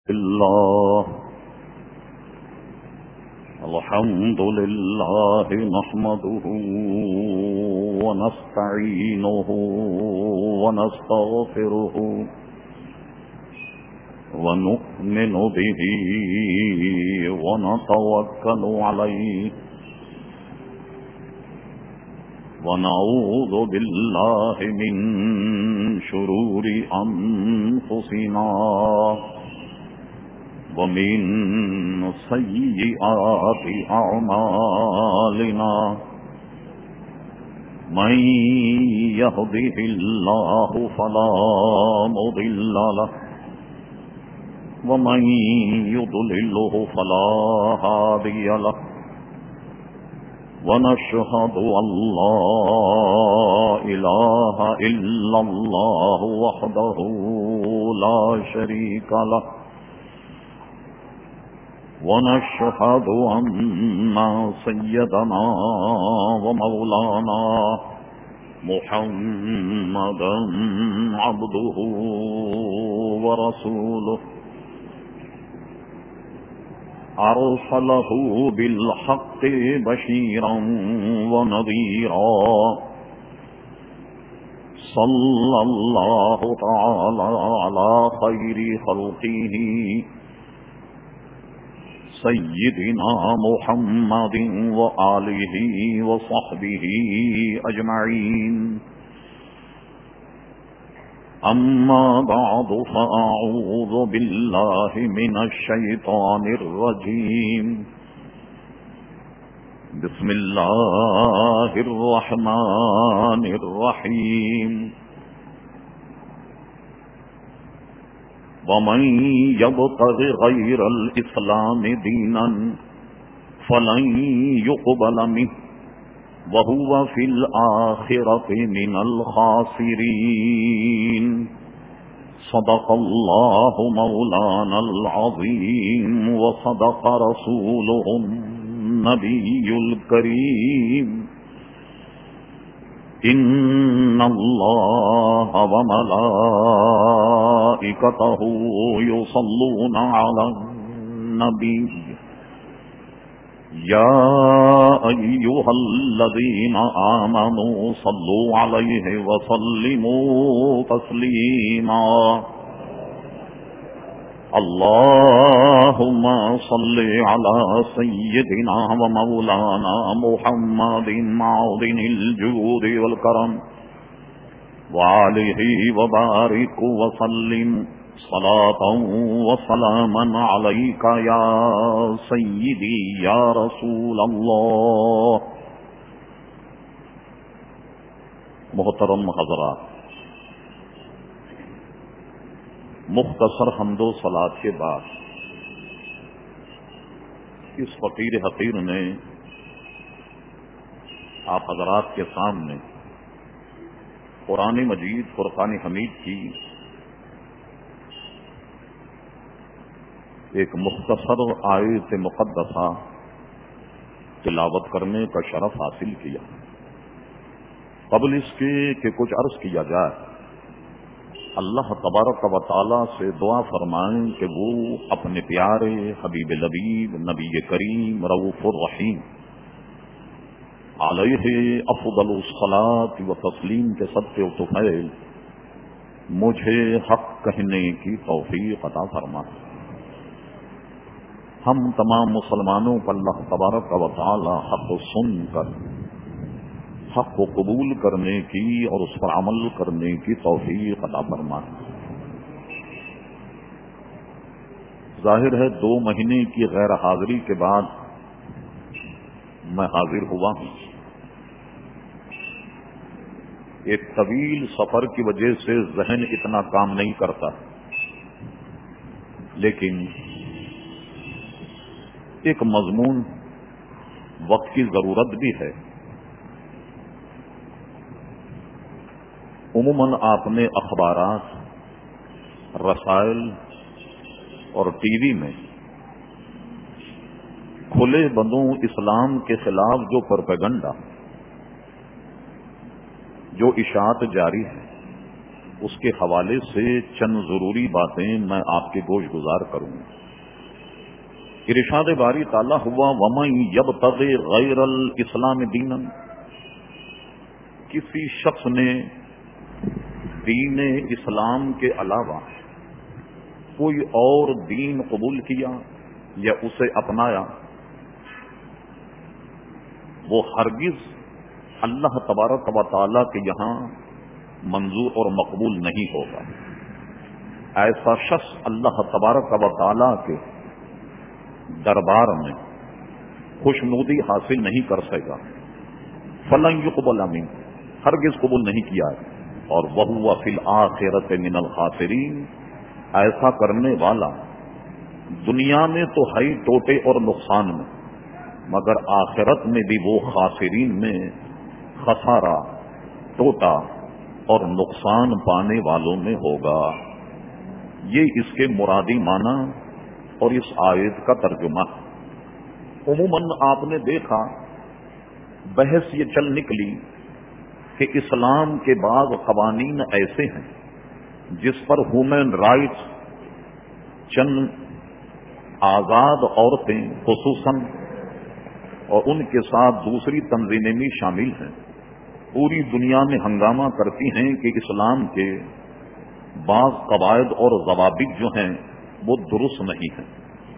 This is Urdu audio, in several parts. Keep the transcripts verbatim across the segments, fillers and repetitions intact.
الله الحمد لله نحمده ونستعينه ونستغفره ونؤمن به ونتوكل عليه ونعوذ بالله من شرور أنفسنا ومن سيئات أعمالنا من يهده الله فلا مضل له ومن يضلله فلا هادي له ونشهد أن لا إله إلا الله وحده لا شريك له ونشهد أن سيدنا ومولانا محمدا عبده ورسوله أرسله بالحق بشيرا ونذيرا صلى الله تعالى على خير خلقه سيدنا محمد وآله وصحبه أجمعين أما بعد فأعوذ بالله من الشيطان الرجيم بسم الله الرحمن الرحيم ومن يبتغ غير الإسلام دينا فلن يقبل منه وهو في الآخرة من الخاسرين صدق الله مولانا العظيم وصدق رسوله النبي الكريم إن الله وملائكته يصلون على النبي يا أيها الذين آمنوا صلوا عليه وسلموا تسليما اللهم صل على سيدنا ومولانا محمد معدن الجود والكرم وعليه وبارك وسلم صلاة وسلاما عليك يا سيدي يا رسول الله. محترم حضرات، مختصر حمد و صلاۃ کے بعد اس فقیر حقیر نے آپ حضرات کے سامنے قرآن مجید فرقان حمید کی ایک مختصر آیت مقدسہ تلاوت کرنے کا شرف حاصل کیا. قبل اس کے کہ کچھ عرض کیا جائے، اللہ تبارک و تعالی سے دعا فرمائیں کہ وہ اپنے پیارے حبیب لبیب نبی کریم رؤوف الرحیم علیہ افضل الصلاۃ و تسلیم کے صدقے و طفیل مجھے حق کہنے کی توفیق عطا فرمائیں. ہم تمام مسلمانوں پر اللہ تبارک و تعالی حق و سن کر حق کو قبول کرنے کی اور اس پر عمل کرنے کی توفیق عطا فرمائے. ظاہر ہے دو مہینے کی غیر حاضری کے بعد میں حاضر ہوا ہوں. ایک طویل سفر کی وجہ سے ذہن اتنا کام نہیں کرتا، لیکن ایک مضمون وقت کی ضرورت بھی ہے. عموماً آپ نے اخبارات، رسائل اور ٹی وی میں کھلے بندوں اسلام کے خلاف جو پروپیگنڈا، جو اشاعت جاری ہے، اس کے حوالے سے چند ضروری باتیں میں آپ کے گوش گزار کروں. ارشاد باری تعالیٰ ہوا وَمَن يَبْتَغِ غَيْرَ الْإِسْلَامِ دِينًا، کسی شخص نے دین اسلام کے علاوہ کوئی اور دین قبول کیا یا اسے اپنایا، وہ ہرگز اللہ تبارک و تعالی کے یہاں منظور اور مقبول نہیں ہوگا. ایسا شخص اللہ تبارک و تعالی کے دربار میں خوشنودی حاصل نہیں کر سکے گا. فلن يقبل منه، ہرگز قبول نہیں کیا. اور وَهُوَ فِي الْآخِرَةِ مِنَ الْخَاسِرِينَ، ایسا کرنے والا دنیا میں تو ہے ٹوٹے اور نقصان میں، مگر آخرت میں بھی وہ خاسرین میں خسارہ، ٹوٹا اور نقصان پانے والوں میں ہوگا. یہ اس کے مرادی معنی اور اس آیت کا ترجمہ. عموماً آپ نے دیکھا بحث یہ چل نکلی کہ اسلام کے بعض قوانین ایسے ہیں جس پر ہیومن رائٹس، چند آزاد عورتیں خصوصاً اور ان کے ساتھ دوسری تنظیمیں بھی شامل ہیں، پوری دنیا میں ہنگامہ کرتی ہیں کہ اسلام کے بعض قواعد اور ضوابط جو ہیں وہ درست نہیں ہیں،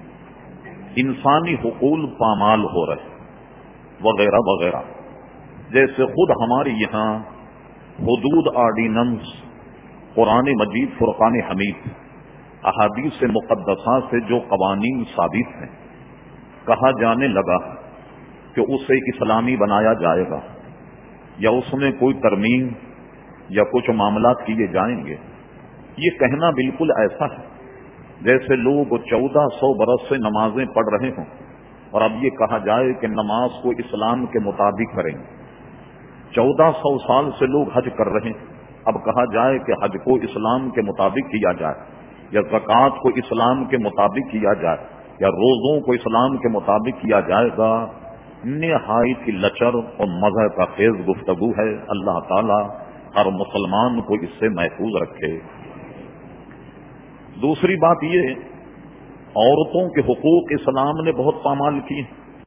انسانی حقوق پامال ہو رہے وغیرہ وغیرہ. جیسے خود ہمارے یہاں حدود آرڈیننس، قرآن مجید، فرقان حمید، احادیث مقدسہ سے جو قوانین ثابت ہیں، کہا جانے لگا کہ اسے اسلامی بنایا جائے گا یا اس میں کوئی ترمیم یا کچھ معاملات کیے جائیں گے. یہ کہنا بالکل ایسا ہے جیسے لوگ چودہ سو برس سے نمازیں پڑھ رہے ہوں اور اب یہ کہا جائے کہ نماز کو اسلام کے مطابق کریں گے. چودہ سو سال سے لوگ حج کر رہے ہیں، اب کہا جائے کہ حج کو اسلام کے مطابق کیا جائے یا زکوٰۃ کو اسلام کے مطابق کیا جائے یا روزوں کو اسلام کے مطابق کیا جائے گا. نہایت کی لچر اور مزہ کا خیز گفتگو ہے. اللہ تعالی ہر مسلمان کو اس سے محفوظ رکھے. دوسری بات یہ، عورتوں کے حقوق اسلام نے بہت پامال کی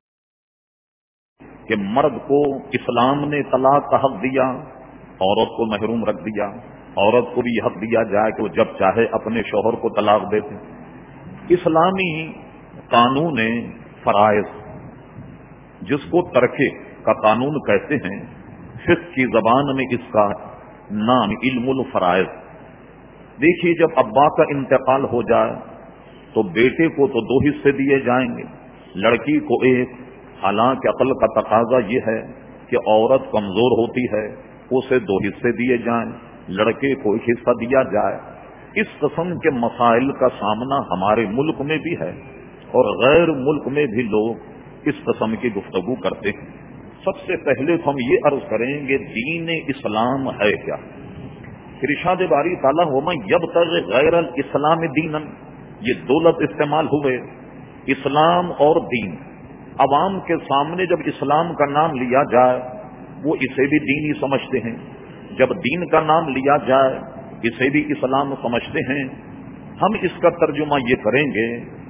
کہ مرد کو اسلام نے طلاق کا حق دیا، عورت کو محروم رکھ دیا. عورت کو بھی یہ حق دیا جائے کہ وہ جب چاہے اپنے شوہر کو طلاق دے دے. اسلامی قانون فرائض، جس کو ترکے کا قانون کہتے ہیں، فقہ کی زبان میں اس کا نام علم الفرائض. دیکھیے، جب ابا کا انتقال ہو جائے تو بیٹے کو تو دو حصے دیے جائیں گے، لڑکی کو ایک. حالانکہ عقل کا تقاضا یہ ہے کہ عورت کمزور ہوتی ہے، اسے دو حصے دیے جائیں، لڑکے کو ایک حصہ دیا جائے. اس قسم کے مسائل کا سامنا ہمارے ملک میں بھی ہے اور غیر ملک میں بھی لوگ اس قسم کی گفتگو کرتے ہیں. سب سے پہلے تو ہم یہ عرض کریں گے دین اسلام ہے کیا. ارشاد باری تعالیٰ وَمَن يَبْتَغِ غَيْرَ الْإِسْلَامِ دِينًا، یہ دو لفظ استعمال ہوئے، اسلام اور دین. عوام کے سامنے جب اسلام کا نام لیا جائے وہ اسے بھی دینی سمجھتے ہیں، جب دین کا نام لیا جائے اسے بھی اسلام سمجھتے ہیں. ہم اس کا ترجمہ یہ کریں گے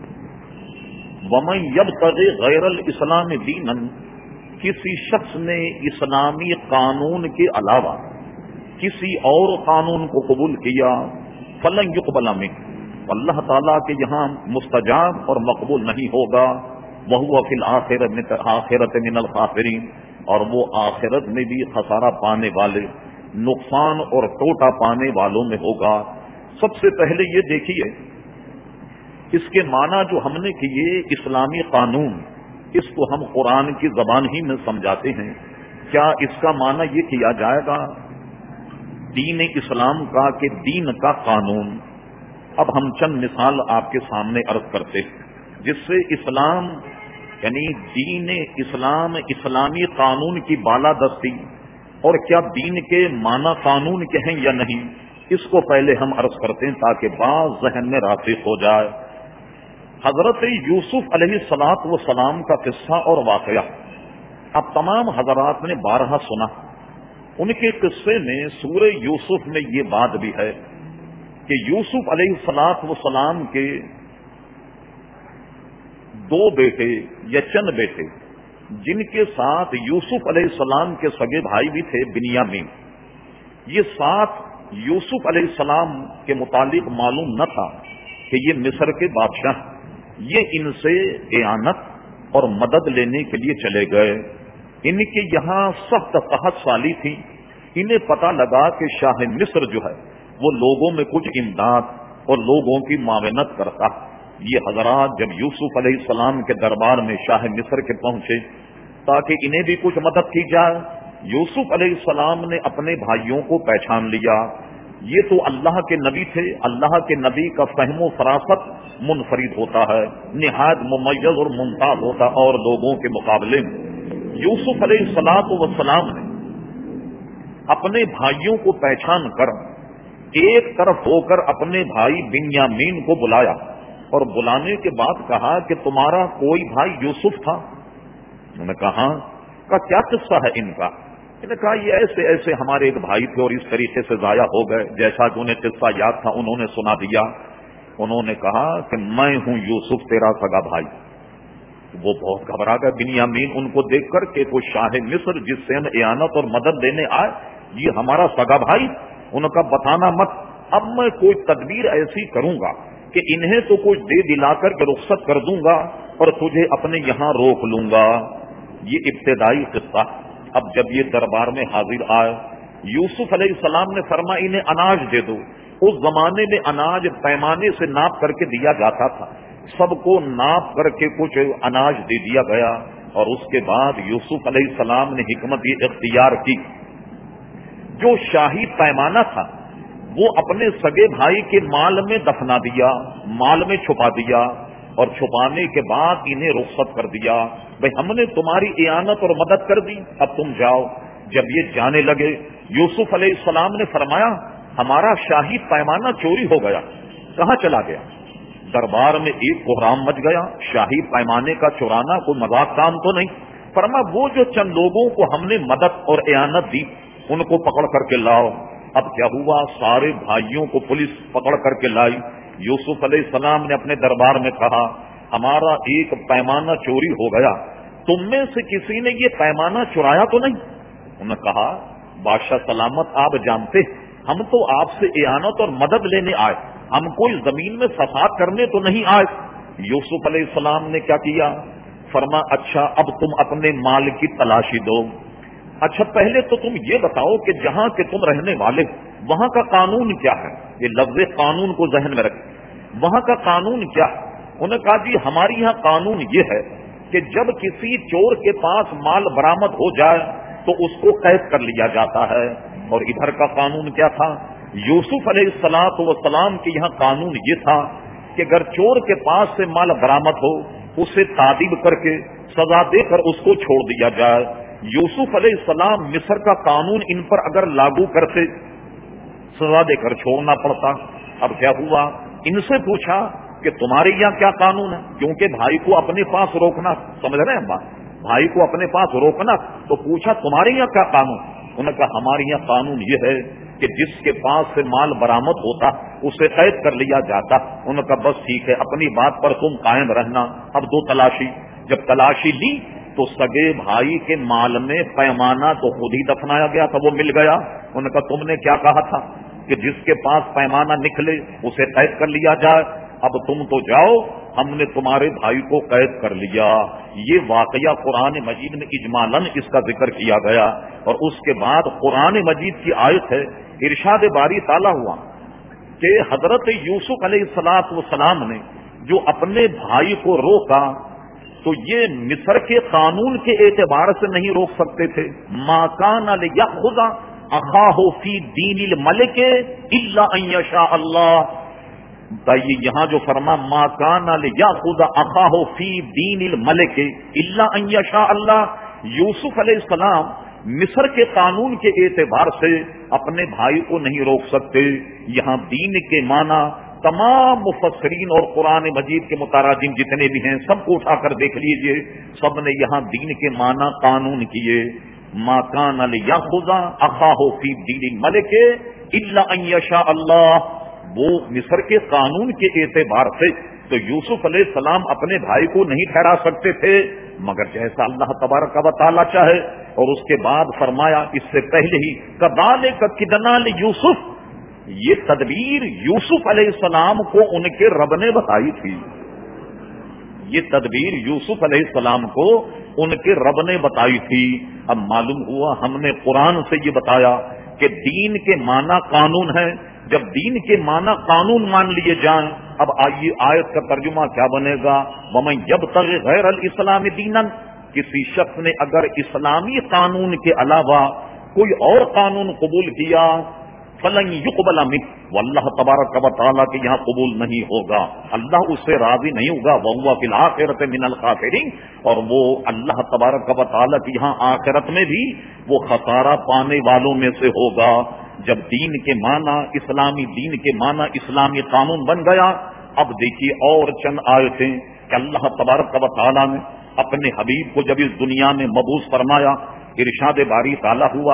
وَمَن يَبْتَغِ غَيْرَ الْإِسْلَامِ دِينًا، کسی شخص نے اسلامی قانون کے علاوہ کسی اور قانون کو قبول کیا، فلن يقبل منه، اللہ تعالیٰ کے یہاں مستجاب اور مقبول نہیں ہوگا. وَهُوَ فِي الْآخِرَةِ مِنَ الْخَاسِرِينَ، اور وہ آخرت میں بھی خسارہ پانے والے، نقصان اور ٹوٹا پانے والوں میں ہوگا. سب سے پہلے یہ دیکھیے اس کے معنی جو ہم نے کیے، اسلامی قانون، اس کو ہم قرآن کی زبان ہی میں سمجھاتے ہیں. کیا اس کا معنی یہ کیا جائے گا دین اسلام کا کہ دین کا قانون؟ اب ہم چند مثال آپ کے سامنے عرض کرتے ہیں جس سے اسلام یعنی دین اسلام، اسلامی قانون کی بالادستی اور کیا دین کے معنی قانون کے ہیں یا نہیں، اس کو پہلے ہم عرض کرتے ہیں تاکہ بعض ذہن میں راسخ ہو جائے. حضرت یوسف علیہ الصلاۃ والسلام کا قصہ اور واقعہ اب تمام حضرات نے بارہا سنا. ان کے قصے میں سورہ یوسف میں یہ بات بھی ہے کہ یوسف علیہ الصلوۃ والسلام کے دو بیٹے یا چند بیٹے جن کے ساتھ یوسف علیہ السلام کے سگے بھائی بھی تھے بنیامین، یہ ساتھ یوسف علیہ السلام کے متعلق معلوم نہ تھا کہ یہ مصر کے بادشاہ، یہ ان سے اعانت اور مدد لینے کے لیے چلے گئے۔ ان کے یہاں سخت قحط سالی تھی، انہیں پتہ لگا کہ شاہ مصر جو ہے وہ لوگوں میں کچھ امداد اور لوگوں کی معاونت کرتا۔ یہ حضرات جب یوسف علیہ السلام کے دربار میں شاہ مصر کے پہنچے تاکہ انہیں بھی کچھ مدد کی جائے، یوسف علیہ السلام نے اپنے بھائیوں کو پہچان لیا، یہ تو اللہ کے نبی تھے، اللہ کے نبی کا فہم و فراست منفرد ہوتا ہے، نہایت ممیز اور ممتاز ہوتا اور لوگوں کے مقابلے میں۔ یوسف علیہ الصلوۃ والسلام نے اپنے بھائیوں کو پہچان کر ایک طرف ہو کر اپنے بھائی بنیامین کو بلایا اور بلانے کے بعد کہا کہ تمہارا کوئی بھائی یوسف تھا؟ انہوں نے کہا کہ کیا قصہ ہے ان کا؟ انہوں نے کہا یہ ایسے ایسے ہمارے ایک بھائی تھے اور اس طریقے سے ضائع ہو گئے، جیسا کہ انہیں قصہ یاد تھا انہوں نے سنا دیا۔ انہوں نے کہا کہ میں ہوں یوسف تیرا سگا بھائی۔ وہ بہت گھبرا گئے بنیامین ان کو دیکھ کر کہ وہ شاہ مصر جس سے ہم اعانت اور مدد لینے آئے یہ ہمارا سگا بھائی؟ انہوں کا بتانا مت، اب میں کوئی تدبیر ایسی کروں گا کہ انہیں تو کچھ دے دلا کر کے رخصت کر دوں گا اور تجھے اپنے یہاں روک لوں گا۔ یہ ابتدائی قصہ۔ اب جب یہ دربار میں حاضر آئے، یوسف علیہ السلام نے فرمایا انہیں اناج دے دو۔ اس زمانے میں اناج پیمانے سے ناپ کر کے دیا جاتا تھا، سب کو ناپ کر کے کچھ اناج دے دیا گیا، اور اس کے بعد یوسف علیہ السلام نے حکمت یہ اختیار کی، جو شاہی پیمانہ تھا وہ اپنے سگے بھائی کے مال میں دفنا دیا، مال میں چھپا دیا، اور چھپانے کے بعد انہیں رخصت کر دیا۔ بھئی ہم نے تمہاری اعانت اور مدد کر دی، اب تم جاؤ۔ جب یہ جانے لگے یوسف علیہ السلام نے فرمایا ہمارا شاہی پیمانہ چوری ہو گیا، کہاں چلا گیا؟ دربار میں ایک کوہرام مچ گیا، شاہی پیمانے کا چورانا کوئی مذاق کام تو نہیں۔ فرمایا وہ جو چند لوگوں کو ہم نے مدد اور اعانت دی ان کو پکڑ کر کے لاؤ۔ اب کیا ہوا؟ سارے بھائیوں کو پولیس پکڑ کر کے لائی۔ یوسف علیہ السلام نے اپنے دربار میں کہا ہمارا ایک پیمانہ چوری ہو گیا، تم میں سے کسی نے یہ پیمانہ چرایا تو نہیں؟ انہوں نے کہا بادشاہ سلامت آپ جانتے ہم تو آپ سے اعانت اور مدد لینے آئے، ہم کوئی زمین میں فساد کرنے تو نہیں آئے۔ یوسف علیہ السلام نے کیا کیا؟ فرما اچھا اب تم اپنے مال کی تلاشی دو۔ اچھا پہلے تو تم یہ بتاؤ کہ جہاں کے تم رہنے والے وہاں کا قانون کیا ہے؟ یہ لفظ قانون کو ذہن میں رکھیں، وہاں کا قانون کیا ہے؟ انہوں نے کہا جی ہماری یہاں قانون یہ ہے کہ جب کسی چور کے پاس مال برآمد ہو جائے تو اس کو قید کر لیا جاتا ہے۔ اور ادھر کا قانون کیا تھا؟ یوسف علیہ الصلوۃ والسلام کے یہاں قانون یہ تھا کہ اگر چور کے پاس سے مال برآمد ہو اسے تعذیب کر کے سزا دے کر اس کو چھوڑ دیا جائے۔ یوسف علیہ السلام مصر کا قانون ان پر اگر لاگو کرتے سزا دے کر چھوڑنا پڑتا۔ اب کیا ہوا؟ ان سے پوچھا کہ تمہارے یہاں کیا قانون ہے، کیونکہ بھائی کو اپنے پاس روکنا، سمجھ رہے ہیں بات، بھائی کو اپنے پاس روکنا، تو پوچھا تمہارے یہاں کیا قانون؟ انہوں نے کہا ہمارے یہاں قانون یہ ہے کہ جس کے پاس سے مال برآمد ہوتا اسے قید کر لیا جاتا۔ انہوں نے کہا بس ٹھیک ہے اپنی بات پر تم قائم رہنا۔ اب دو تلاشی، جب تلاشی لی تو سگے بھائی کے مال میں پیمانہ تو خود ہی دفنایا گیا تھا، وہ مل گیا۔ انہوں نے کہا تم نے کیا کہا تھا کہ جس کے پاس پیمانہ نکلے اسے قید کر لیا جائے، اب تم تو جاؤ، ہم نے تمہارے بھائی کو قید کر لیا۔ یہ واقعہ قرآن مجید میں اجمالاً اس کا ذکر کیا گیا، اور اس کے بعد قرآن مجید کی آیت ہے، ارشاد باری تعالیٰ ہوا کہ حضرت یوسف علیہ الصلوۃ والسلام نے جو اپنے بھائی کو روکا تو یہ مصر کے قانون کے اعتبار سے نہیں روک سکتے تھے۔ ما کان لیأخذ اخاہ فی دین الملک الا ان یشاء اللہ، بتائیے یہاں جو فرما ما کان لیأخذ اخاہ فی دین الملک الا ان یشاء اللہ، یوسف علیہ السلام مصر کے قانون کے اعتبار سے اپنے بھائی کو نہیں روک سکتے۔ یہاں دین کے معنی تمام مفسرین اور قرآن مجید کے متراجم جتنے بھی ہیں سب کو اٹھا کر دیکھ لیجئے، سب نے یہاں دین کے معنی قانون کیے۔ ما کان لیأخذ اخاہ فی دین الملک الا ان یشاء اللہ، وہ مصر کے قانون کے اعتبار سے تو یوسف علیہ السلام اپنے بھائی کو نہیں ٹھہرا سکتے تھے مگر جیسا اللہ تبارک و تعالی چاہے. اور اس کے بعد فرمایا اس سے پہلے ہی کذالک کدنا لیوسف، یہ تدبیر یوسف علیہ السلام کو ان کے رب نے بتائی تھی. یہ تدبیر یوسف علیہ السلام کو ان کے رب نے بتائی تھی. اب معلوم ہوا ہم نے قرآن سے یہ بتایا کہ دین کے معنی قانون ہے. جب دین کے معنی قانون مان لیے جائیں، اب آئیے آیت کا ترجمہ کیا بنے گا؟ وَمَن يَبْتَغِ غَيْرَ الْإِسْلَامِ دِينًا، کسی شخص نے اگر اسلامی قانون کے علاوہ کوئی اور قانون قبول کیا فَلَن يُقْبَلَ مِنْهُ، واللہ تبارک و تعالیٰ کے یہاں قبول نہیں ہوگا، اللہ اس سے راضی نہیں ہوگا. وَهُوَ فِي الْآخِرَةِ مِنَ الْخَاسِرِينَ، اور وہ اللہ تبارک و تعالیٰ کے یہاں آخرت میں بھی وہ خسارہ پانے والوں میں سے ہوگا. جب دین کے معنی اسلامی دین کے معنی اسلامی قانون بن گیا، اب دیکھیے اور چند آیتیں کہ اللہ تبارک و تعالیٰ نے اپنے حبیب کو جب اس دنیا میں مبعوث فرمایا، ارشاد باری تعالیٰ ہوا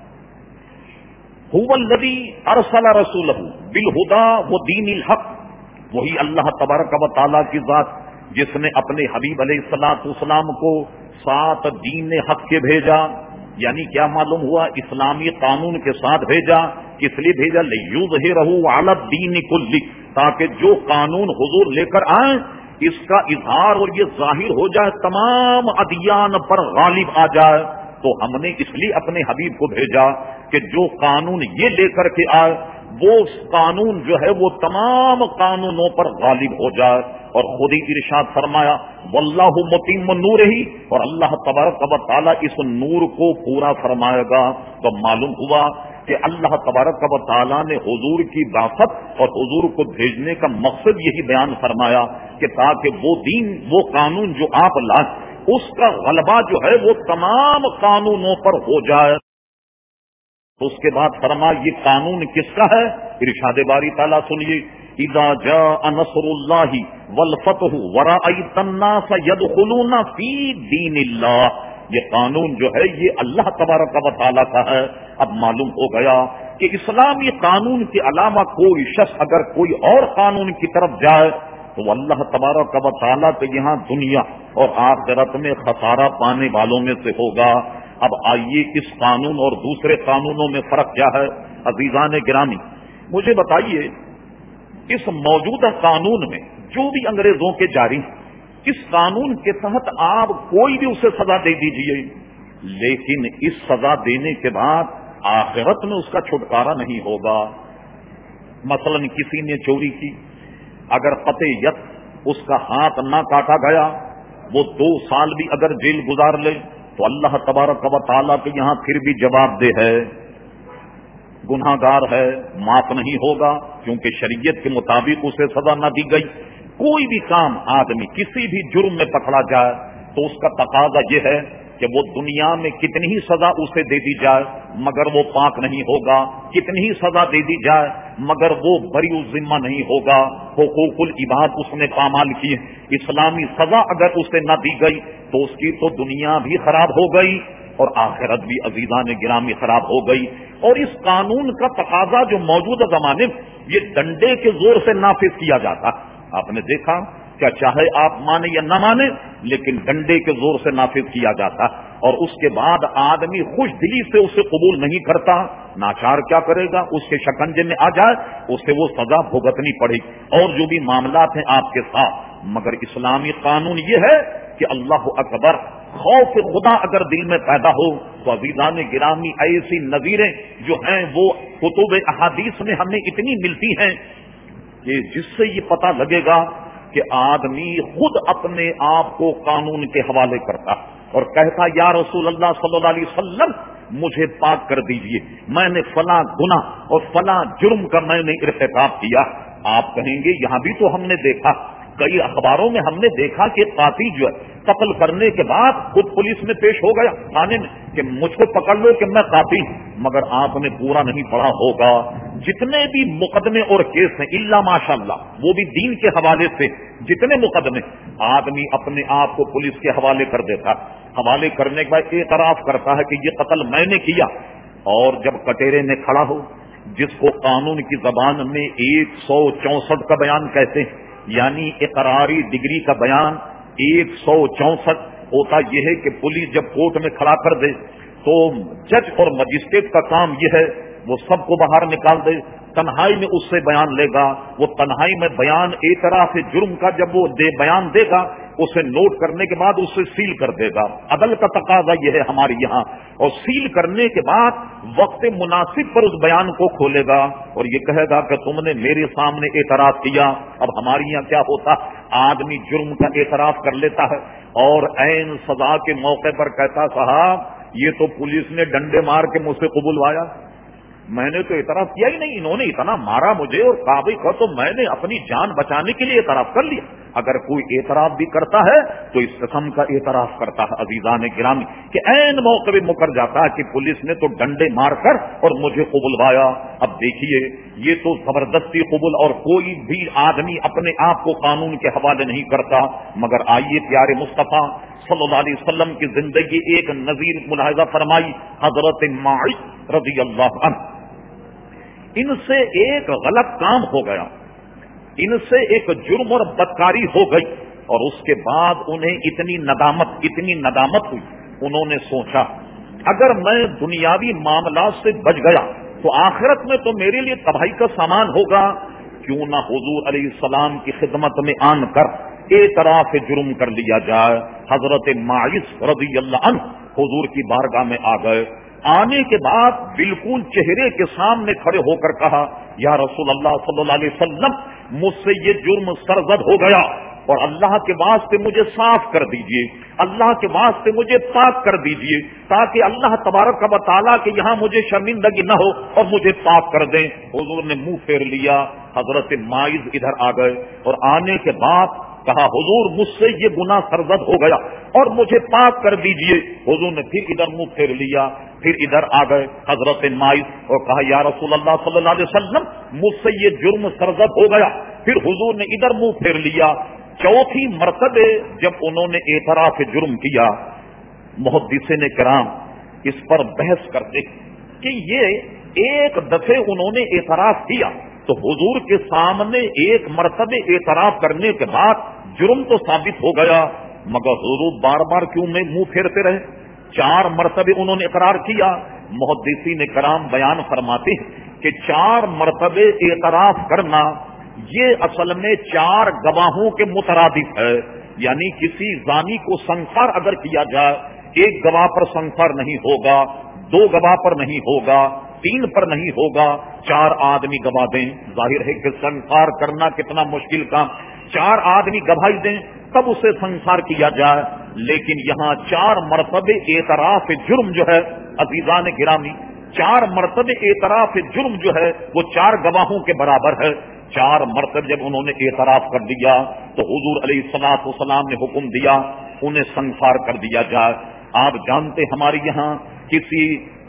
هو الذی ارسل رسولہ بالہدی ودین الحق، وہی اللہ تبارک و تعالیٰ کی ذات جس نے اپنے حبیب علیہ الصلوۃ والسلام کو سات دین حق کے بھیجا. یعنی کیا معلوم ہوا؟ اسلامی قانون کے ساتھ بھیجا. کس لیے بھیجا؟ لیظہرہ علی الدین کلہ، تاکہ جو قانون حضور لے کر آئیں اس کا اظہار اور یہ ظاہر ہو جائے، تمام ادیان پر غالب آ جائے. تو ہم نے اس لیے اپنے حبیب کو بھیجا کہ جو قانون یہ لے کر کے آئے وہ قانون جو ہے وہ تمام قانونوں پر غالب ہو جائے. اور خود ہی ارشاد فرمایا واللہ متم نورہ، اور اللہ تبارک و تعالیٰ اس نور کو پورا فرمائے گا. تو معلوم ہوا کہ اللہ تبارک و تعالیٰ نے حضور کی بعثت اور حضور کو بھیجنے کا مقصد یہی بیان فرمایا کہ تاکہ وہ دین وہ قانون جو آپ لائیں اس کا غلبہ جو ہے وہ تمام قانونوں پر ہو جائے. اس کے بعد فرما یہ قانون کس کا ہے؟ ارشاد باری تعالیٰ سنیے اذا جاء نصر اللہ والفتح ورأیت الناس يدخلون فی دین اللہ، یہ قانون جو ہے یہ اللہ تبارک و تعالیٰ کا ہے. اب معلوم ہو گیا کہ اسلامی قانون کے علاوہ کوئی شخص اگر کوئی اور قانون کی طرف جائے تو اللہ تبارک و تعالیٰ کے یہاں دنیا اور آخرت میں خسارہ پانے والوں میں سے ہوگا. اب آئیے اس قانون اور دوسرے قانونوں میں فرق کیا ہے؟ عزیزان گرامی مجھے بتائیے، اس موجودہ قانون میں جو بھی انگریزوں کے جاری ہیں، اس قانون کے تحت آپ کوئی بھی اسے سزا دے دیجئے، لیکن اس سزا دینے کے بعد آخرت میں اس کا چھٹکارا نہیں ہوگا. مثلا کسی نے چوری کی، اگر قطع یت اس کا ہاتھ نہ کاٹا گیا، وہ دو سال بھی اگر جیل گزار لے تو اللہ تبارک و تعالیٰ کے یہاں پھر بھی جواب دہ ہے، گناہ گار ہے، معاف نہیں ہوگا، کیونکہ شریعت کے مطابق اسے سزا نہ دی گئی. کوئی بھی کام آدمی کسی بھی جرم میں پکڑا جائے تو اس کا تقاضا یہ ہے کہ وہ دنیا میں کتنی ہی سزا اسے دے دی جائے مگر وہ پاک نہیں ہوگا، کتنی ہی سزا دے دی جائے مگر وہ بری ذمہ نہیں ہوگا. حقوق العباد اس نے پامال کی، اسلامی سزا اگر اسے نہ دی گئی تو اس کی تو دنیا بھی خراب ہو گئی اور آخرت بھی عزیزان گرامی خراب ہو گئی. اور اس قانون کا تقاضا جو موجودہ زمانے میں یہ ڈنڈے کے زور سے نافذ کیا جاتا. آپ نے دیکھا کیا چاہے آپ مانے یا نہ مانے لیکن ڈنڈے کے زور سے نافذ کیا جاتا، اور اس کے بعد آدمی خوش دلی سے اسے قبول نہیں کرتا. ناچار کیا کرے گا؟ اس کے شکنجے میں آ جائے اسے وہ سزا بھگتنی پڑے گی. اور جو بھی معاملات ہیں آپ کے ساتھ، مگر اسلامی قانون یہ ہے کہ اللہ اکبر، خوف خدا اگر دل میں پیدا ہو تو عزیزان گرامی ایسی نظیریں جو ہیں وہ کتب احادیث میں ہمیں اتنی ملتی ہیں کہ جس سے یہ پتہ لگے گا کہ آدمی خود اپنے آپ کو قانون کے حوالے کرتا اور کہتا یا رسول اللہ صلی اللہ علیہ وسلم مجھے پاک کر دیجئے، میں نے فلاں گناہ اور فلاں جرم کا میں نے ارتکاب کیا. آپ کہیں گے یہاں بھی تو ہم نے دیکھا، کئی اخباروں میں ہم نے دیکھا کہ قاتل جو ہے قتل کرنے کے بعد خود پولیس میں پیش ہو گیا تھانے میں کہ مجھ کو پکڑ لو کہ میں قاتل، مگر آپ نے پورا نہیں پڑھا ہوگا جتنے بھی مقدمے اور کیس ہیں الا ماشاء اللہ وہ بھی دین کے حوالے سے جتنے مقدمے آدمی اپنے آپ کو پولیس کے حوالے کر دیتا، حوالے کرنے کے بعد اعتراف کرتا ہے کہ یہ قتل میں نے کیا، اور جب کٹہرے میں کھڑا ہو، جس کو قانون کی زبان میں ایک سو چونسٹھ کا بیان کہتے ہیں، یعنی اقراری ڈگری کا بیان ایک سو چونسٹھ ہوتا یہ ہے کہ پولیس جب کورٹ میں کھڑا کر دے تو جج اور مجسٹریٹ کا کام یہ ہے وہ سب کو باہر نکال دے، تنہائی میں اس سے بیان لے گا، وہ تنہائی میں بیان اعتراف جرم کا جب وہ دے بیان دے گا اسے نوٹ کرنے کے بعد اسے سیل کر دے گا، عدل کا تقاضا یہ ہے ہمارے یہاں، اور سیل کرنے کے بعد وقت مناسب پر اس بیان کو کھولے گا اور یہ کہے گا کہ تم نے میرے سامنے اعتراف کیا۔ اب ہمارے یہاں کیا ہوتا، آدمی جرم کا اعتراف کر لیتا ہے اور عین سزا کے موقع پر کہتا صاحب یہ تو پولیس نے ڈنڈے مار کے مجھ سے قبولوایا، میں نے تو اعتراف کیا ہی نہیں، انہوں نے اتنا مارا مجھے اور قابل کر تو میں نے اپنی جان بچانے کے لیے اعتراف کر لیا۔ اگر کوئی اعتراف بھی کرتا ہے تو اس قسم کا اعتراف کرتا ہے عزیزان گرامی کہ عین موقع میں مکر جاتا ہے کہ پولیس نے تو ڈنڈے مار کر اور مجھے قبولوایا۔ اب دیکھیے یہ تو زبردستی قبول، اور کوئی بھی آدمی اپنے آپ کو قانون کے حوالے نہیں کرتا، مگر آئیے پیارے مصطفیٰ صلی اللہ علیہ وسلم کی زندگی ایک نظیر ملاحظہ فرمائی حضرت ماعز رضی اللہ عنہ، ان سے ایک غلط کام ہو گیا، ان سے ایک جرم اور بدکاری ہو گئی، اور اس کے بعد انہیں اتنی ندامت اتنی ندامت ہوئی، انہوں نے سوچا اگر میں دنیاوی معاملات سے بچ گیا تو آخرت میں تو میرے لیے تباہی کا سامان ہوگا، کیوں نہ حضور علیہ السلام کی خدمت میں آن کر اعتراف جرم کر لیا جائے۔ حضرت ماعز رضی اللہ عنہ حضور کی بارگاہ میں آ گئے، آنے کے بعد بالکل چہرے کے سامنے کھڑے ہو کر کہا یا رسول اللہ صلی اللہ علیہ وسلم مجھ سے یہ جرم سرزد ہو گیا اور اللہ کے واسطے مجھے صاف کر دیجئے، اللہ کے واسطے مجھے پاک کر دیجئے تاکہ اللہ تبارک و تعالیٰ کے یہاں مجھے شرمندگی نہ ہو اور مجھے پاک کر دیں۔ حضور نے منہ پھیر لیا، حضرت ماعز ادھر آ گئے اور آنے کے بعد کہا حضور مجھ سے یہ گناہ سرزد ہو گیا اور مجھے پاک کر دیجئے۔ حضور نے پھر ادھر منہ پھیر لیا، پھر ادھر آ گئے حضرت ماعز اور کہا یا رسول اللہ صلی اللہ علیہ وسلم مجھ سے یہ جرم سرزد ہو گیا، پھر حضور نے ادھر منہ پھیر لیا۔ چوتھی مرتبہ جب انہوں نے اعتراف جرم کیا، محدثین کرام اس پر بحث کرتے کہ یہ ایک دفعے انہوں نے اعتراف کیا تو حضور کے سامنے ایک مرتبہ اعتراف کرنے کے بعد جرم تو ثابت ہو گیا، مگر حضور بار بار کیوں میں منہ پھیرتے رہے؟ چار مرتبہ انہوں نے اقرار کیا۔ محدثین کرام بیان فرماتے ہیں کہ چار مرتبہ اعتراف کرنا یہ اصل میں چار گواہوں کے مترادف ہے، یعنی کسی زانی کو سنسار اگر کیا جائے ایک گواہ پر سنسار نہیں ہوگا، دو گواہ پر نہیں ہوگا، تین پر نہیں ہوگا، چار آدمی گواہ دیں، ظاہر ہے کہ سنسار کرنا کتنا مشکل کام، چار آدمی گواہی دیں تب اسے سنسار کیا جائے، لیکن یہاں چار مرتبہ اعتراف جرم جو ہے عزیزان گرامی، چار مرتبہ اعتراف جرم جو ہے وہ چار گواہوں کے برابر ہے۔ چار مرتبہ جب انہوں نے اعتراف کر دیا تو حضور علیہ الصلوۃ والسلام نے حکم دیا انہیں سنسار کر دیا جائے۔ آپ جانتے ہمارے یہاں کسی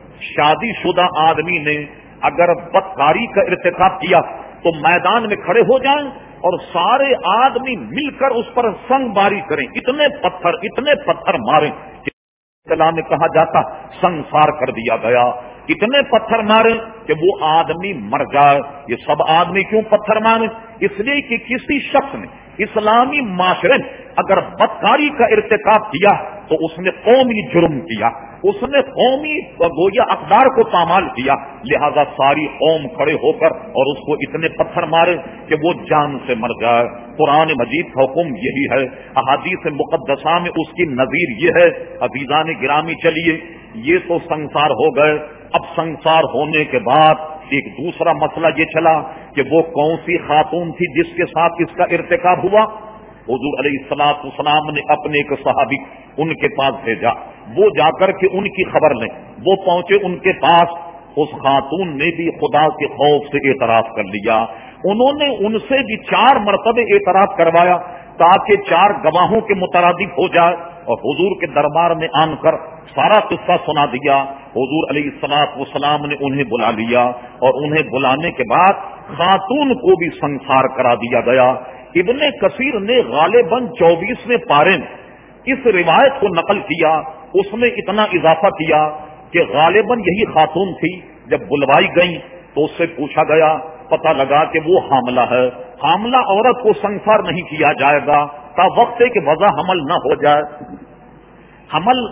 شادی شدہ آدمی نے اگر بدکاری کا ارتکاب کیا تو میدان میں کھڑے ہو جائیں اور سارے آدمی مل کر اس پر سنگ باری کریں، اتنے پتھر اتنے پتھر ماریں کہ اصطلاح میں کہا جاتا سنسار کر دیا گیا، اتنے پتھر مارے کہ وہ آدمی مر جائے۔ یہ سب آدمی کیوں پتھر مارے؟ اس لیے کہ کسی شخص نے اسلامی معاشرے میں اگر بدکاری کا ارتکاب کیا تو اس نے قومی جرم کیا، اس نے قومی گویا اقدار کو پامال کیا، لہذا ساری قوم کھڑے ہو کر اور اس کو اتنے پتھر مارے کہ وہ جان سے مر جائے۔ قرآن مجید کا حکم یہی ہے، احادیث مقدسہ میں اس کی نظیر یہ ہے۔ عزیزان گرامی چلیے یہ تو سنسار ہو گئے، اب سنسار ہونے کے بعد ایک دوسرا مسئلہ یہ چلا کہ وہ کون سی خاتون تھی جس کے ساتھ اس کا ارتکاب ہوا۔ حضور علیہ الصلوۃ والسلام نے اپنے ایک صحابی ان کے پاس بھیجا، وہ جا کر کے ان کی خبر لیں، وہ پہنچے ان کے پاس، اس خاتون نے بھی خدا کے خوف سے اعتراف کر لیا، انہوں نے ان سے بھی چار مرتبہ اعتراف کروایا تاکہ چار گواہوں کے مترادف ہو جائے۔ اور حضور کے دربار میں آن کر سارا قصہ سنا دیا. حضور علیہ الصلوۃ والسلام نے انہیں بلا لیا اور انہیں بلانے کے بعد خاتون کو بھی سنسار کرا دیا گیا. ابن کثیر نے غالباً چوبیسویں پارے میں اس روایت کو نقل کیا. اس میں اتنا اضافہ کیا کہ غالباً یہی خاتون تھی. جب بلوائی گئی تو اس سے پوچھا گیا, پتہ لگا کہ وہ حاملہ ہے. حاملہ عورت کو سنسار نہیں کیا جائے گا تا وقت کہ وضع حمل نہ ہو جائے. حمل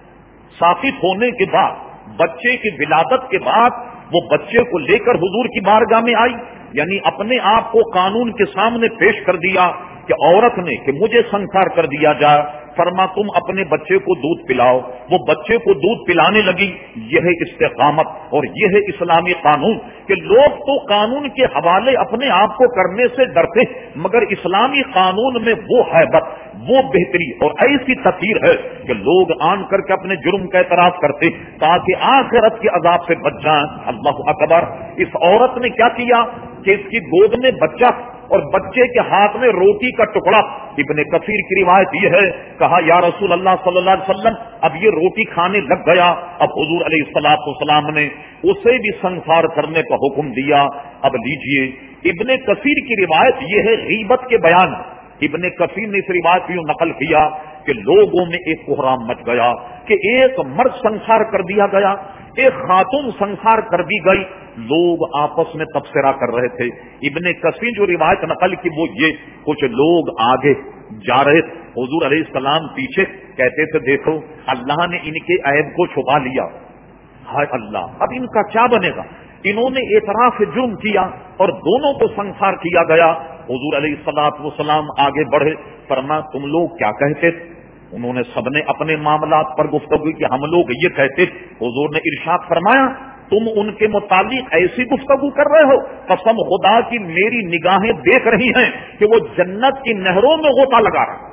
ثابت ہونے کے بعد, بچے کی ولادت کے بعد وہ بچے کو لے کر حضور کی بارگاہ میں آئی, یعنی اپنے آپ کو قانون کے سامنے پیش کر دیا کہ عورت نے کہ مجھے سنسار کر دیا جائے. فرما تم اپنے بچے کو دودھ پلاؤ. وہ بچے کو دودھ پلانے لگی. یہ ہے استقامت اور یہ ہے اسلامی قانون کہ لوگ تو قانون کے حوالے اپنے آپ کو کرنے سے ڈرتے, مگر اسلامی قانون میں وہ ہیبت, وہ بہتری اور ایسی تطہیر ہے کہ لوگ آن کر کے اپنے جرم کا اعتراف کرتے تاکہ آخرت کے عذاب سے بچ جائیں. اللہ اکبر. اس عورت نے کیا کیا کہ اس کی گود میں بچہ اور بچے کے ہاتھ میں روٹی کا ٹکڑا. ابن کثیر کی روایت یہ ہے, کہا یا رسول اللہ صلی اللہ علیہ وسلم اب یہ روٹی کھانے لگ گیا. اب حضور علیہ الصلوۃ والسلام نے اسے بھی سنسار کرنے کا حکم دیا. اب لیجئے, ابن کثیر کی روایت یہ ہے غیبت کے بیان. ابن کثیر نے اس روایت کو نقل کیا کہ لوگوں میں ایک کوہرام مچ گیا کہ ایک مرد سنسار کر دیا گیا, ایک خاتون سنسار کر دی گئی. لوگ آپس میں تبصرہ کر رہے تھے. ابن کثیر جو روایت نقل کی وہ یہ, کچھ لوگ آگے جا رہے تھے, حضور علیہ السلام پیچھے, کہتے تھے دیکھو اللہ نے ان کے عیب کو چھپا لیا. ہائے اللہ, اب ان کا کیا بنے گا. انہوں نے اعتراف جرم کیا اور دونوں کو سنسار کیا گیا. حضور علیہ الصلوۃ والسلام آگے بڑھے, فرمایا تم لوگ کیا کہتے تھے. انہوں نے سب نے اپنے معاملات پر گفتگو کی, ہم لوگ یہ کہتے. حضور نے ارشاد فرمایا تم ان کے متعلق ایسی گفتگو کر رہے ہو, قسم خدا کی میری نگاہیں دیکھ رہی ہیں کہ وہ جنت کی نہروں میں غوطہ لگا رہا.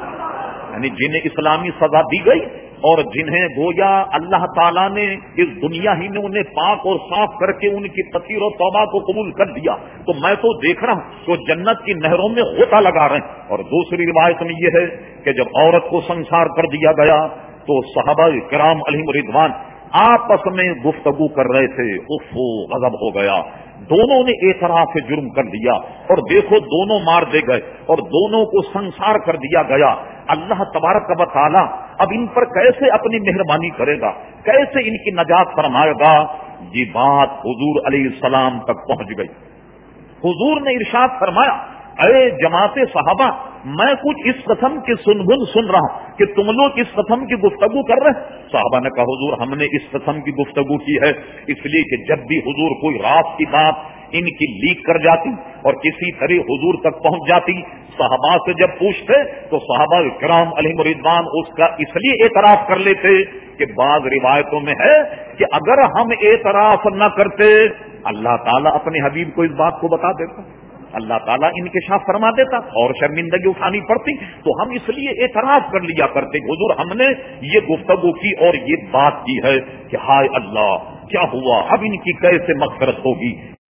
یعنی جنہیں اسلامی سزا دی گئی اور جنہیں گویا اللہ تعالیٰ نے اس دنیا ہی میں انہیں پاک اور صاف کر کے ان کی تطہیر و توبہ کو قبول کر دیا, تو میں تو دیکھ رہا ہوں کہ وہ جنت کی نہروں میں غوطہ لگا رہے ہیں. اور دوسری روایت میں یہ ہے کہ جب عورت کو سنسار کر دیا گیا تو صحابہ کرام علیہم رضوان آپس میں گفتگو کر رہے تھے. اف, غضب ہو گیا. دونوں نے اعتراف جرم کر دیا اور دیکھو دونوں مار دے گئے اور دونوں کو سنسار کر دیا گیا. اللہ تبارک و تعالی اب ان پر کیسے اپنی مہربانی کرے گا, کیسے ان کی نجات فرمائے گا. یہ بات حضور علیہ السلام تک پہنچ گئی. حضور نے ارشاد فرمایا, اے جماعت صحابہ, میں کچھ اس قسم کی سنگن سن رہا ہوں کہ تم لوگ اس قسم کی گفتگو کر رہے ہیں. صحابہ نے کہا حضور ہم نے اس قسم کی گفتگو کی ہے اس لیے کہ جب بھی حضور کوئی رات کی بات ان کی لیک کر جاتی اور کسی طرح حضور تک پہنچ جاتی, صحابہ سے جب پوچھتے تو صحابہ کرام علیہم رضوان اس کا اس لیے اعتراف کر لیتے کہ بعض روایتوں میں ہے کہ اگر ہم اعتراف نہ کرتے اللہ تعالیٰ اپنے حبیب کو اس بات کو بتا دیتا, اللہ تعالیٰ انکشاف فرما دیتا اور شرمندگی اٹھانی پڑتی. تو ہم اس لیے اعتراف کر لیا کرتے حضور ہم نے یہ گفتگو کی اور یہ بات کی ہے کہ ہائے اللہ کیا ہوا, اب ان کی کیسے مغفرت ہوگی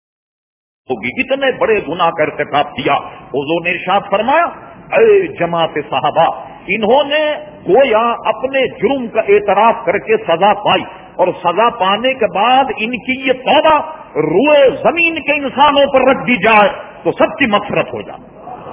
ہوگی اتنے بڑے گناہ کا ارتکاب کیا. حضور نے ارشاد فرمایا, اے جماعت صحابہ, انہوں نے گویا اپنے جرم کا اعتراف کر کے سزا پائی اور سزا پانے کے بعد ان کی یہ توبہ روئے زمین کے انسانوں پر رکھ دی جائے تو سب کی مغفرت ہو جائے.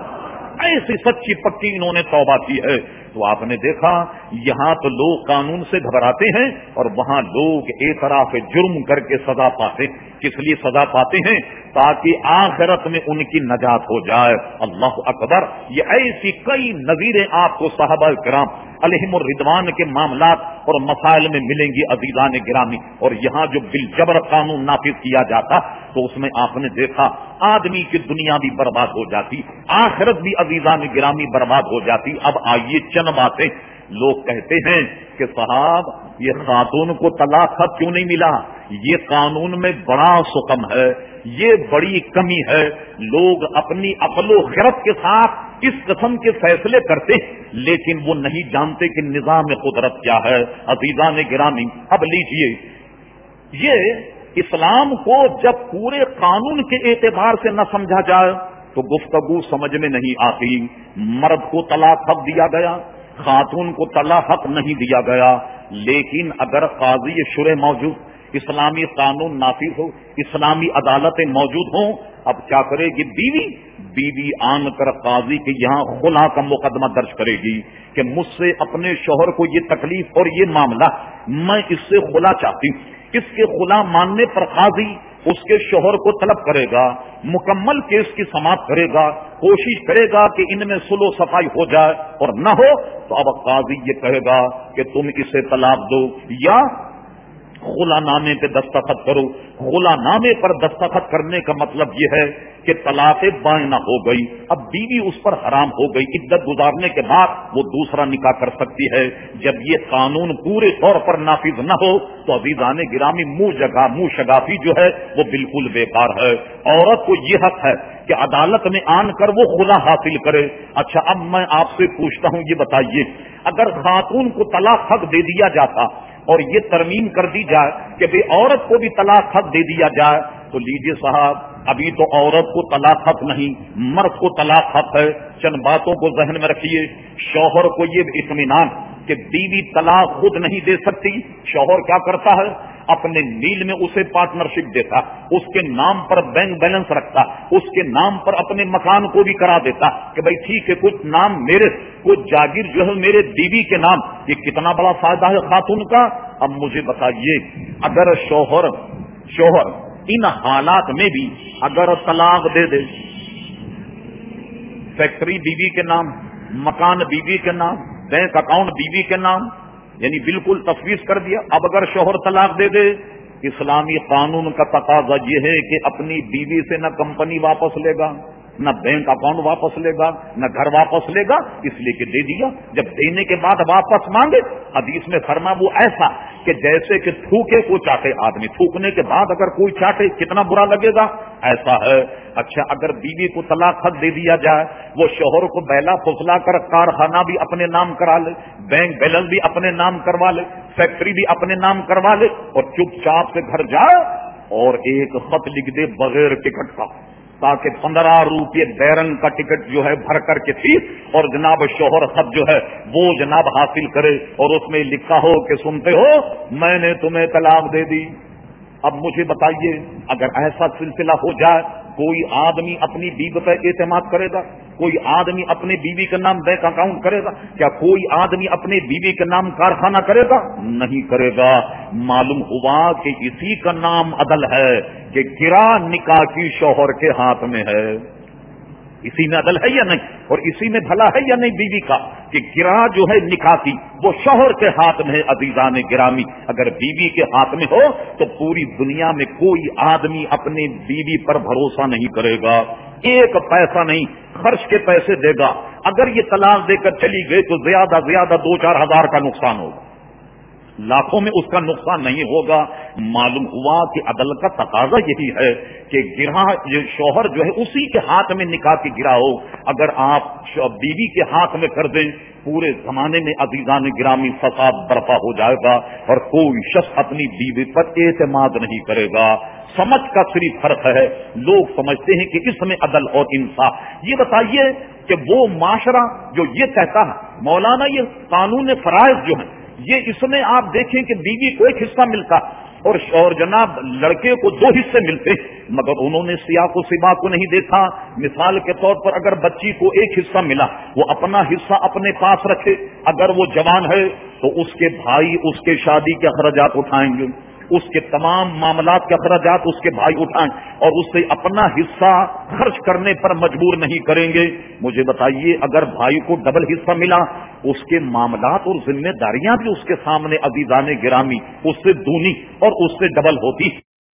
ایسی سچی پکی انہوں نے توبہ کی ہے. تو آپ نے دیکھا یہاں تو لوگ قانون سے گھبراتے ہیں اور وہاں لوگ اعتراف جرم کر کے سزا پاتے. کس لیے سزا پاتے ہیں؟ تاکہ آخرت میں ان کی نجات ہو جائے. اللہ اکبر. یہ ایسی کئی نظیریں آپ کو صحابہ کرام علیہم الرضوان کے معاملات اور مسائل میں ملیں گی عزیزان گرامی. اور یہاں جو بالجبر قانون نافذ کیا جاتا تو اس میں آپ نے دیکھا آدمی کی دنیا بھی برباد ہو جاتی, آخرت بھی عزیزان گرامی برباد ہو جاتی. اب آئیے چند باتیں. لوگ کہتے ہیں کہ صاحب یہ خاتون کو طلاق خط کیوں نہیں ملا, یہ قانون میں بڑا سکم ہے, یہ بڑی کمی ہے. لوگ اپنی عقل و خرد کے ساتھ اس قسم کے فیصلے کرتے لیکن وہ نہیں جانتے کہ نظام قدرت کیا ہے. عزیزان گرامی اب لیجئے, یہ اسلام کو جب پورے قانون کے اعتبار سے نہ سمجھا جائے تو گفتگو سمجھ میں نہیں آتی. مرد کو طلاق حق دیا گیا, خاتون کو طلاق نہیں دیا گیا، لیکن اگر قاضی شرع موجود، اسلامی قانون نافذ ہو، اسلامی عدالتیں موجود ہوں، اب کیا کرے گی بیوی؟ بیوی آن کر قاضی کے یہاں خلا کا مقدمہ درج کرے گی کہ مجھ سے اپنے شوہر کو یہ تکلیف اور یہ معاملہ، میں اس سے خلا چاہتی ہوں۔ اس کے خلا ماننے پر قاضی اس کے شوہر کو طلب کرے گا، مکمل کیس کی سماعت کرے گا، کوشش کرے گا کہ ان میں صلح و صفائی ہو جائے، اور نہ ہو تو اب قاضی یہ کہے گا کہ تم اسے طلاق دو یا خلا نامے پہ دستخط کرو۔ خلا نامے پر دستخط کرنے کا مطلب یہ ہے کہ طلاق بائنہ ہو گئی، اب بیوی اس پر حرام ہو گئی، عدت گزارنے کے بعد وہ دوسرا نکاح کر سکتی ہے۔ جب یہ قانون پورے طور پر نافذ نہ ہو تو عزیزان گرامی منہ جگہ منہ شگافی جو ہے وہ بالکل بیکار ہے۔ عورت کو یہ حق ہے کہ عدالت میں آن کر وہ خلا حاصل کرے۔ اچھا، اب میں آپ سے پوچھتا ہوں، یہ بتائیے اگر خاتون کو طلاق حق دے دیا جاتا اور یہ ترمیم کر دی جائے کہ بے عورت کو بھی طلاق حق دے دیا جائے، تو لیجئے صاحب، ابھی تو عورت کو طلاق حق نہیں، مرد کو طلاق حق ہے۔ چند باتوں کو ذہن میں رکھیے۔ شوہر کو یہ اطمینان کہ بیوی طلاق خود نہیں دے سکتی، شوہر کیا کرتا ہے؟ اپنے میل میں اسے پارٹنرشپ دیتا، اس کے نام پر بینک بیلنس رکھتا، اس کے نام پر اپنے مکان کو بھی کرا دیتا کہ بھائی ٹھیک ہے، کچھ نام میرے، کچھ جاگیر جو ہے میرے بیوی کے نام۔ یہ کتنا بڑا فائدہ ہے خاتون کا۔ اب مجھے بتائیے، اگر شوہر شوہر ان حالات میں بھی اگر طلاق دے دے، فیکٹری بیوی کے نام، مکان بیوی کے نام، بینک اکاؤنٹ بیوی کے نام، یعنی بالکل تفویض کر دیا، اب اگر شوہر طلاق دے دے، اسلامی قانون کا تقاضا یہ ہے کہ اپنی بیوی سے نہ کمپنی واپس لے گا، نہ بینک اکاؤنٹ واپس لے گا، نہ گھر واپس لے گا، اس لیے کہ دے دیا۔ جب دینے کے بعد واپس مانگے، حدیث میں فرما وہ ایسا کہ جیسے کہ تھوکے کو چاٹے آدمی، تھوکنے کے بعد اگر کوئی چاٹے کتنا برا لگے گا، ایسا ہے۔ اچھا، اگر بیوی کو طلاق حق دے دیا جائے، وہ شوہر کو بیلا پھسلا کر کارخانہ بھی اپنے نام کرا لے، بینک بیلنس بھی اپنے نام کروا لے، فیکٹری بھی اپنے نام کروا لے، اور چپ چاپ سے گھر جائے اور ایک خط لکھ دے بغیر ٹکٹ کا، تاکہ پندرہ روپے بیرنگ کا ٹکٹ جو ہے بھر کر کے تھی، اور جناب شوہر خط جو ہے وہ جناب حاصل کرے، اور اس میں لکھا ہو کہ سنتے ہو میں نے تمہیں طلاق دے دی۔ اب مجھے بتائیے، اگر ایسا سلسلہ ہو جائے، کوئی آدمی اپنی بیوی پر اعتماد کرے گا؟ کوئی آدمی اپنے بیوی کے نام بینک اکاؤنٹ کرے گا؟ کیا کوئی آدمی اپنے بیوی کے نام کارخانہ کرے گا؟ نہیں کرے گا۔ معلوم ہوا کہ اسی کا نام عدل ہے کہ گرا نکاح کی شوہر کے ہاتھ میں ہے۔ اسی میں عدل ہے یا نہیں، اور اسی میں بھلا ہے یا نہیں بیوی کا کہ گرا جو ہے نکاح کی وہ شوہر کے ہاتھ میں ہے۔ عزیزان گرامی، اگر بیوی کے ہاتھ میں ہو تو پوری دنیا میں کوئی آدمی اپنے بیوی پر بھروسہ نہیں کرے گا، ایک پیسہ نہیں، خرچ کے پیسے دے گا۔ اگر یہ طلاق دے کر چلی گئی تو زیادہ زیادہ دو چار ہزار کا نقصان ہوگا، لاکھوں میں اس کا نقصان نہیں ہوگا۔ معلوم ہوا کہ عدل کا تقاضا یہی ہے کہ گرا یہ شوہر جو ہے اسی کے ہاتھ میں نکاح کی گرا ہو۔ اگر آپ بیوی کے ہاتھ میں کر دیں، پورے زمانے میں عزیزان گرامی فساد برپا ہو جائے گا، اور کوئی شخص اپنی بیوی پر اعتماد نہیں کرے گا۔ سمجھ کا صرف فرق ہے، لوگ سمجھتے ہیں کہ اس میں عدل اور انصاف۔ یہ بتائیے کہ وہ معاشرہ جو یہ کہتا ہے، مولانا یہ قانون فرائض جو ہیں، یہ اس میں آپ دیکھیں کہ بیوی کو ایک حصہ ملتا اور اور جناب لڑکے کو دو حصے ملتے، مگر انہوں نے سیاق و سباق کو نہیں دیکھا۔ مثال کے طور پر اگر بچی کو ایک حصہ ملا، وہ اپنا حصہ اپنے پاس رکھے، اگر وہ جوان ہے تو اس کے بھائی اس کے شادی کے اخراجات اٹھائیں گے، اس کے تمام معاملات کے اخراجات اس کے بھائی اٹھائیں، اور اس سے اپنا حصہ خرچ کرنے پر مجبور نہیں کریں گے۔ مجھے بتائیے، اگر بھائی کو ڈبل حصہ ملا، اس کے معاملات اور ذمہ داریاں بھی اس کے سامنے عزیزان گرامی اس سے دونی اور اس سے ڈبل ہوتی۔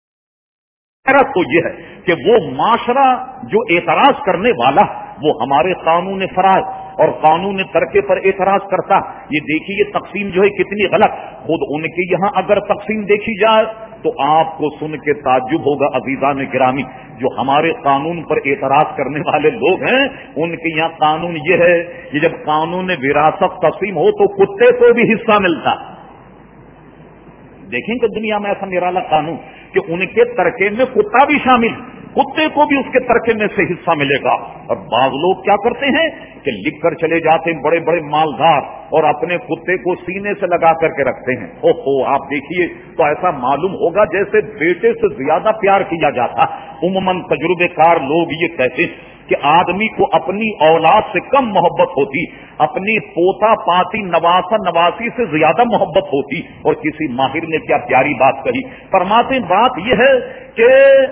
تو یہ ہے کہ وہ معاشرہ جو اعتراض کرنے والا وہ ہمارے قانون فرائض اور قانون ترکے پر اعتراض کرتا، یہ دیکھیے یہ تقسیم جو ہے کتنی غلط۔ خود ان کے یہاں اگر تقسیم دیکھی جائے تو آپ کو سن کے تعجب ہوگا عزیزان گرامی، جو ہمارے قانون پر اعتراض کرنے والے لوگ ہیں ان کے یہاں قانون یہ ہے کہ جب قانون وراثت تقسیم ہو تو کتے کو بھی حصہ ملتا۔ دیکھیں کہ دنیا میں ایسا نرالا قانون کہ ان کے ترکے میں کتا بھی شامل، کتے کو بھی اس کے ترکے میں سے حصہ ملے گا۔ اور بعض لوگ کیا کرتے ہیں کہ لکھ کر چلے جاتے ہیں بڑے بڑے مالدار اور اپنے کتے کو سینے سے لگا کر کے رکھتے ہیں. او ہو آپ دیکھیے تو ایسا معلوم ہوگا جیسے بیٹے سے زیادہ پیار کیا جاتا. عموماً تجربے کار لوگ یہ کہتے ہیں کہ آدمی کو اپنی اولاد سے کم محبت ہوتی, اپنی پوتا پاتی نواسا نواسی سے زیادہ محبت ہوتی. اور کسی ماہر نے کیا پیاری بات کہی, فرماتے بات یہ ہے کہ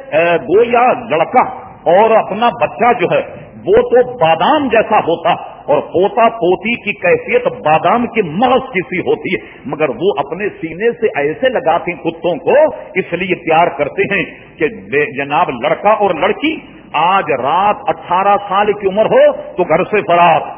گویا لڑکا اور اپنا بچہ جو ہے وہ تو بادام جیسا ہوتا اور پوتا پوتی کی کیفیت بادام کے مغز کی سی ہوتی ہے, مگر وہ اپنے سینے سے ایسے لگاتے ہیں کتوں کو, اس لیے پیار کرتے ہیں کہ جناب لڑکا اور لڑکی آج رات اٹھارہ سال کی عمر ہو تو گھر سے فرار,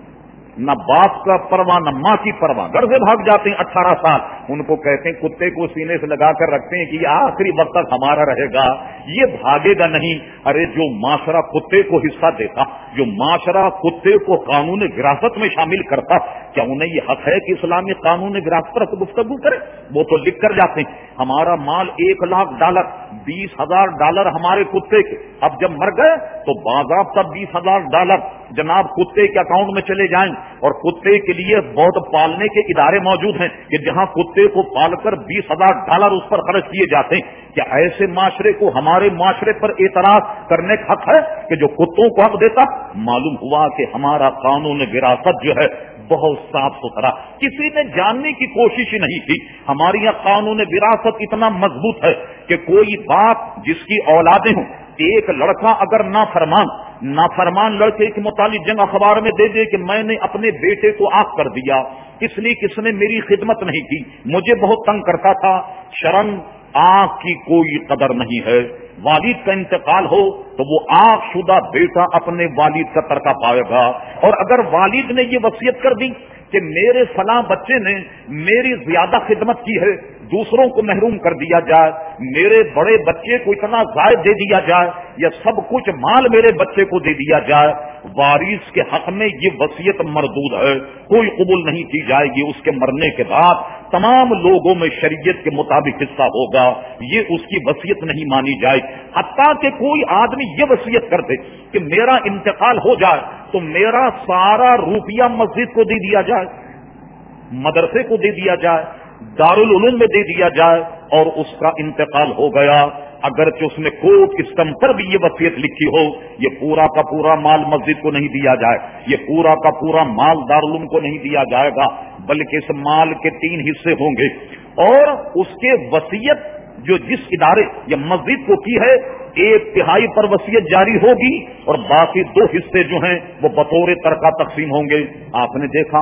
نہ باپ کا پرواہ نہ ماں کی پرواہ, گھر سے بھاگ جاتے ہیں اٹھارہ سال. ان کو کہتے ہیں کتے کو سینے سے لگا کر رکھتے ہیں کہ یہ آخری وقت تک ہمارا رہے گا, یہ بھاگے گا نہیں. ارے جو معاشرہ کتے کو حصہ دیتا, جو معاشرہ کتے کو قانون وراثت میں شامل کرتا, کیا انہیں یہ حق ہے کہ اسلامی قانون وراثت پر گفتگو کرے؟ وہ تو لکھ کر جاتے ہیں ہمارا مال ایک لاکھ ڈالر, بیس ہزار ڈالر ہمارے کتے کے. اب جب مر گئے تو باضابطہ بیس ہزار ڈالر جناب کتے کے اکاؤنٹ میں چلے جائیں. اور کتے کے لیے بہت پالنے کے ادارے موجود ہیں کہ جہاں کتے کو پال کر بیس ہزار ڈالر اس پر خرچ کیے جاتے ہیں. کیا ایسے معاشرے کو ہمارے معاشرے پر اعتراض کرنے کا حق ہے کہ جو کتوں کو حق دیتا؟ معلوم ہوا کہ ہمارا قانون وراثت جو ہے بہت صاف ستھرا, کسی نے جاننے کی کوشش ہی نہیں کی. ہمارے یہاں قانون وراثت اتنا مضبوط ہے کہ کوئی باپ جس کی اولادیں ہوں, ایک لڑکا اگر نافرمان نافرمان لڑکے کے متعلق جنگ اخبار میں دے دے کہ میں نے اپنے بیٹے کو آگ کر دیا اس لیے کس نے میری خدمت نہیں کی, مجھے بہت تنگ کرتا تھا, شرم آگ کی کوئی قدر نہیں ہے. والد کا انتقال ہو تو وہ آگ شدہ بیٹا اپنے والد کا ترکہ پائے گا. اور اگر والد نے یہ وصیت کر دی کہ میرے فلاں بچے نے میری زیادہ خدمت کی ہے, دوسروں کو محروم کر دیا جائے, میرے بڑے بچے کو اتنا زائد دے دیا جائے, یا سب کچھ مال میرے بچے کو دے دیا جائے, وارث کے حق میں یہ وصیت مردود ہے, کوئی قبول نہیں کی جائے گی. اس کے مرنے کے بعد تمام لوگوں میں شریعت کے مطابق حصہ ہوگا, یہ اس کی وصیت نہیں مانی جائے. حتیٰ کہ کوئی آدمی یہ وصیت کر دے کہ میرا انتقال ہو جائے تو میرا سارا روپیہ مسجد کو دے دیا جائے, مدرسے کو دے دیا جائے, دارالعلوم میں دے دیا جائے, اور اس کا انتقال ہو گیا اگرچہ اس میں کوٹ اسٹم پر بھی یہ وصیت لکھی ہو, یہ پورا کا پورا مال مسجد کو نہیں دیا جائے, یہ پورا کا پورا مال دارالعلوم کو نہیں دیا جائے گا, بلکہ اس مال کے تین حصے ہوں گے. اور اس کے وصیت جو جس ادارے یا مسجد کو کی ہے ایک تہائی پر وصیت جاری ہوگی, اور باقی دو حصے جو ہیں وہ بطور ترکہ تقسیم ہوں گے. آپ نے دیکھا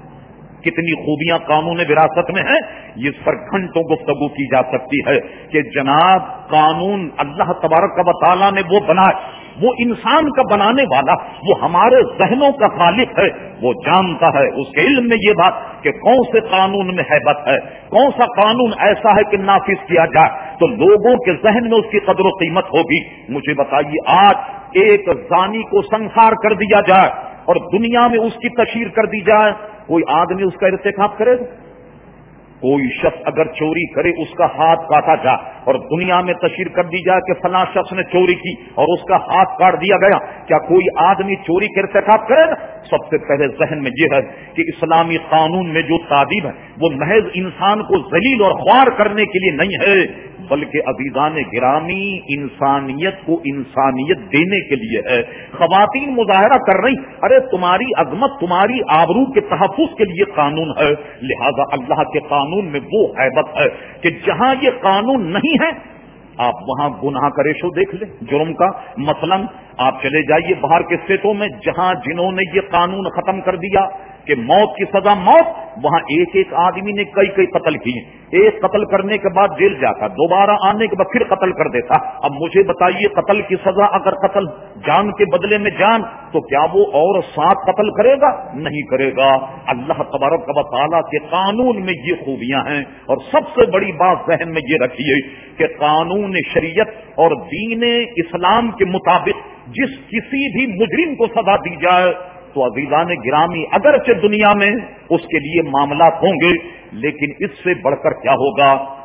کتنی خوبیاں قانون وراثت میں ہیں, اس پر گھنٹوں گفتگو کی جا سکتی ہے کہ جناب قانون اللہ تبارک و تعالیٰ نے وہ بنائے, وہ انسان کا بنانے والا, وہ ہمارے ذہنوں کا خالق ہے, وہ جانتا ہے, اس کے علم میں یہ بات کہ کون سے قانون میں ہیبت ہے, کون سا قانون ایسا ہے کہ نافذ کیا جائے تو لوگوں کے ذہن میں اس کی قدر و قیمت ہوگی. مجھے بتائیے آج ایک زانی کو سنسار کر دیا جائے اور دنیا میں اس کی تشہیر کر دی جائے, کوئی آدمی اس کا ارتکاب کرے گا؟ کوئی شخص اگر چوری کرے اس کا ہاتھ کاٹا جائے اور دنیا میں تشہیر کر دی جائے کہ فلاں شخص نے چوری کی اور اس کا ہاتھ کاٹ دیا گیا, کیا کوئی آدمی چوری کا ارتکاب کرے گا؟ سب سے پہلے ذہن میں یہ ہے کہ اسلامی قانون میں جو تعدیب ہے وہ محض انسان کو ذلیل اور خوار کرنے کے لیے نہیں ہے, بلکہ عزیزان گرامی انسانیت کو انسانیت دینے کے لیے ہے. خواتین مظاہرہ کر رہی, ارے تمہاری عظمت تمہاری آبرو کے تحفظ کے لیے قانون ہے, لہذا اللہ کے قانون میں وہ ہیبت ہے کہ جہاں یہ قانون نہیں ہے آپ وہاں گناہ کا ریشو دیکھ لیں جرم کا. مثلا آپ چلے جائیے باہر کے اسٹیٹوں میں جہاں جنہوں نے یہ قانون ختم کر دیا کہ موت کی سزا موت, وہاں ایک ایک آدمی نے کئی کئی قتل کیے, ایک قتل کرنے کے بعد جیل جاتا, دوبارہ آنے کے بعد پھر قتل کر دیتا. اب مجھے بتائیے قتل کی سزا اگر قتل جان کے بدلے میں جان تو کیا وہ اور سات قتل کرے گا؟ نہیں کرے گا. اللہ تبارک و تعالیٰ کے قانون میں یہ خوبیاں ہیں. اور سب سے بڑی بات ذہن میں یہ رکھیے کہ قانون شریعت اور دین اسلام کے مطابق جس کسی بھی مجرم کو سزا دی جائے تو عزیزان گرامی اگرچہ دنیا میں اس کے لیے معاملات ہوں گے, لیکن اس سے بڑھ کر کیا ہوگا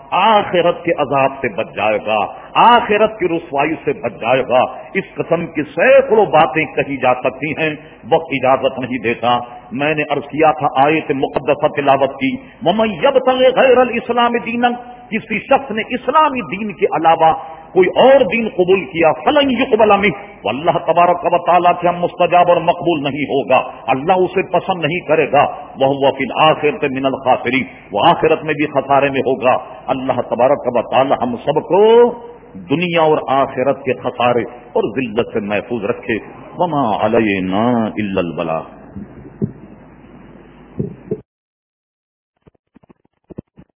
آخرت کے عذاب سے بچ جائے گا، آخرت کی رسوائی سے بچ جائے گا۔ اس قسم کی سینکڑوں باتیں کہی جا سکتی ہیں، وقت اجازت نہیں دیتا۔ میں نے عرض کیا تھا آیت مقدسہ تلاوت کی، وَمَن يَبْتَغِ غَيْرَ الْإِسْلَامِ دِينًا، کسی شخص نے اسلامی دین کے علاوہ کوئی اور دین قبول کیا، فلن يقبل منہ، واللہ تبارک و تعالیٰ کے ہم مستجاب اور مقبول نہیں ہوگا، اللہ اسے پسند نہیں کرے گا، وَهُوَ فِي الْآخِرَةِ مِنَ الْخَاسِرِينَ، وہ آخرت میں بھی خسارے میں ہوگا۔ اللہ تبارک و تعالیٰ ہم سب کو دنیا اور آخرت کے خسارے اور ذلت سے محفوظ رکھے۔ وَمَا عَلَيْنَا إِلَّا الْبَلَاغُ۔